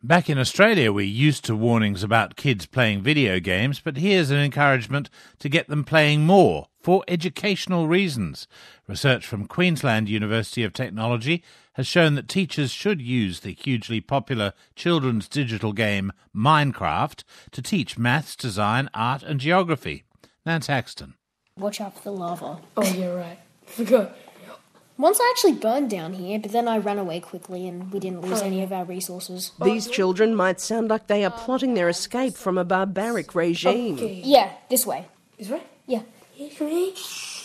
Back in Australia, we're used to warnings about kids playing video games, but here's an encouragement to get them playing more for educational reasons. Research from Queensland University of Technology has shown that teachers should use the hugely popular children's digital game Minecraft to teach maths, design, art and geography. Nance Haxton. Watch out for the lava. Oh, you're right. Forgot. Once I actually burned down here, but then I ran away quickly and we didn't lose any of our resources. These children might sound like they are plotting their escape from a barbaric regime. Okay. Yeah, this way. This way? Yeah. Here for me?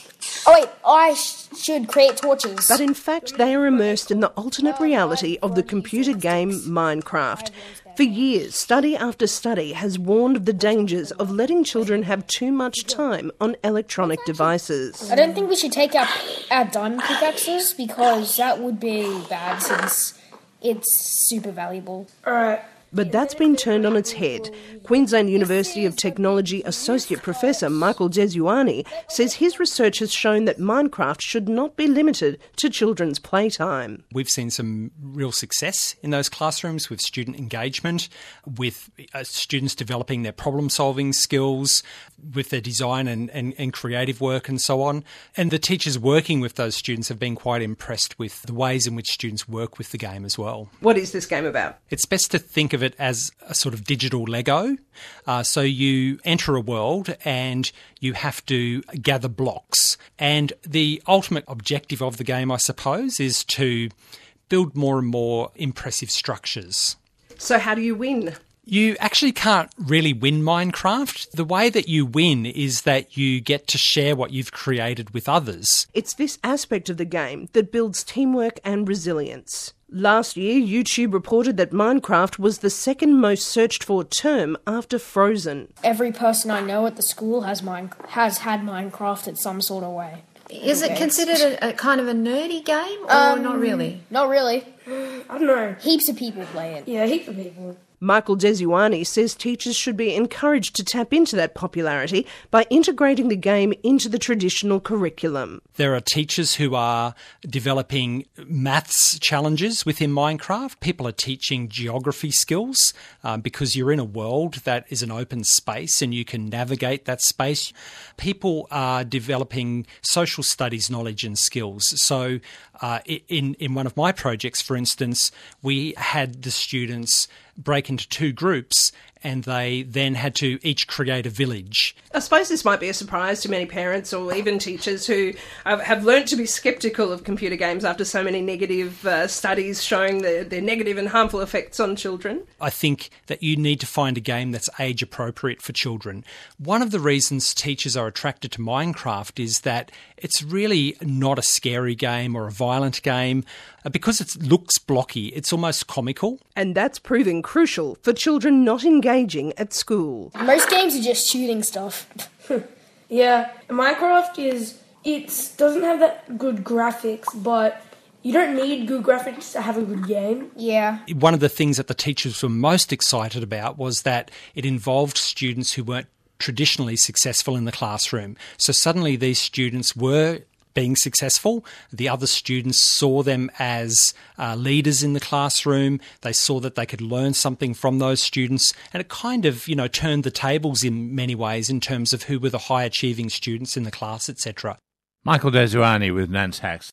Oh wait, I should create torches. But in fact, they are immersed in the alternate reality of the computer game Minecraft. For years, study after study has warned of the dangers of letting children have too much time on electronic devices. I don't think we should take our diamond pickaxes because that would be bad since it's super valuable. Alright. But that's been turned on its head. Queensland University of Technology Associate Professor Michael Dezuani says his research has shown that Minecraft should not be limited to children's playtime. We've seen some real success in those classrooms with student engagement, with students developing their problem-solving skills, with their design and creative work and so on. And the teachers working with those students have been quite impressed with the ways in which students work with the game as well. What is this game about? It's best to think of it as a sort of digital Lego. So you enter a world and you have to gather blocks. And the ultimate objective of the game, I suppose, is to build more and more impressive structures. So how do you win? You actually can't really win Minecraft. The way that you win is that you get to share what you've created with others. It's this aspect of the game that builds teamwork and resilience. Last year, YouTube reported that Minecraft was the second most searched for term after Frozen. Every person I know at the school has had Minecraft in some sort of way. Is it considered a kind of a nerdy game or not really? Not really. I don't know. Heaps of people play it. Yeah, heaps of people. Michael Dezuani says teachers should be encouraged to tap into that popularity by integrating the game into the traditional curriculum. There are teachers who are developing maths challenges within Minecraft. People are teaching geography skills because you're in a world that is an open space and you can navigate that space. People are developing social studies knowledge and skills. So in one of my projects, for instance, we had the students break into two groups and they then had to each create a village. I suppose this might be a surprise to many parents or even teachers who have learnt to be sceptical of computer games after so many negative studies showing their negative and harmful effects on children. I think that you need to find a game that's age appropriate for children. One of the reasons teachers are attracted to Minecraft is that it's really not a scary game or a violent game. Because it looks blocky, it's almost comical. And that's proving crucial for children not engaging at school. Most games are just shooting stuff. Yeah, Minecraft doesn't have that good graphics, but you don't need good graphics to have a good game. Yeah. One of the things that the teachers were most excited about was that it involved students who weren't traditionally successful in the classroom. So suddenly these students were being successful. The other students saw them as leaders in the classroom. They saw that they could learn something from those students, and it kind of, turned the tables in many ways in terms of who were the high achieving students in the class, etc. Michael Dezuani with Nance Haxton.